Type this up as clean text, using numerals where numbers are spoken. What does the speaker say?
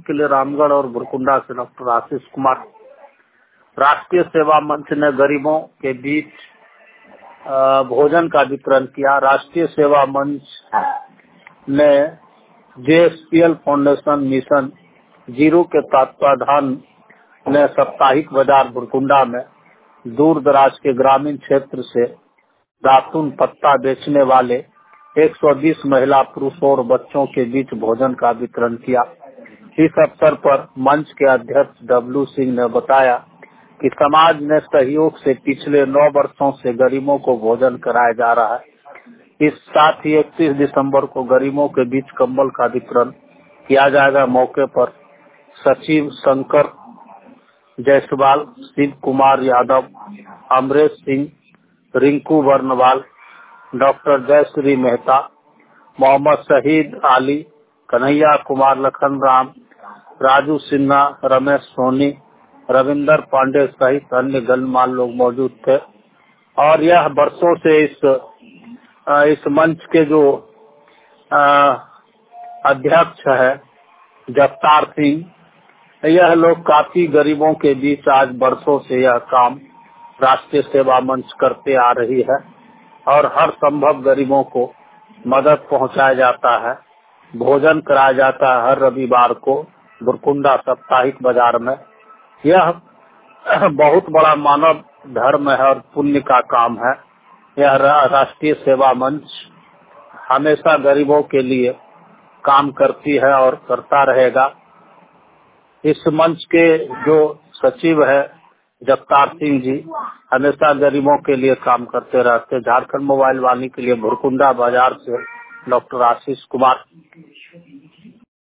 के लिए रामगढ़ और बुरकुंडा से डॉक्टर आशीष कुमार। राष्ट्रीय सेवा मंच ने गरीबों के बीच भोजन का वितरण किया। राष्ट्रीय सेवा मंच ने जेएसपीएल फाउंडेशन मिशन जीरो के तत्वाधान में साप्ताहिक बाजार बुरकुंडा में दूर दराज के ग्रामीण क्षेत्र से दातुन पत्ता बेचने वाले 120 महिला, पुरुष और बच्चों के बीच भोजन का वितरण किया। इस अवसर पर मंच के अध्यक्ष डब्लू सिंह ने बताया कि समाज ने सहयोग से पिछले 9 वर्षों से गरीबों को भोजन कराया जा रहा है। इस साथ ही 31 दिसंबर को गरीबों के बीच कंबल का वितरण किया जाएगा। मौके पर सचिव शंकर जायसवाल, शिव कुमार यादव, अमरेश सिंह, रिंकू वर्णवाल, डॉक्टर जयश्री मेहता, मोहम्मद शहीद आली, कन्हैया कुमार, लखन राम, राजू सिन्हा, रमेश सोनी, रविंदर पांडे सहित अन्य गणमान्य लोग मौजूद थे। और यह वर्षों से इस मंच के जो अध्यक्ष है जगतार सिंह, यह लोग काफी गरीबों के बीच आज वर्षों से यह काम राष्ट्रीय सेवा मंच करते आ रही है और हर संभव गरीबों को मदद पहुंचाया जाता है, भोजन कराया जाता है हर रविवार को बुरकुंडा साप्ताहिक बाजार में। यह बहुत बड़ा मानव धर्म है और पुण्य का काम है। यह राष्ट्रीय सेवा मंच हमेशा गरीबों के लिए काम करती है और करता रहेगा। इस मंच के जो सचिव है जगतार सिंह जी हमेशा गरीबों के लिए काम करते रहते। झारखंड मोबाइल वाणी के लिए बुरकुंडा बाजार से डॉक्टर आशीष कुमार।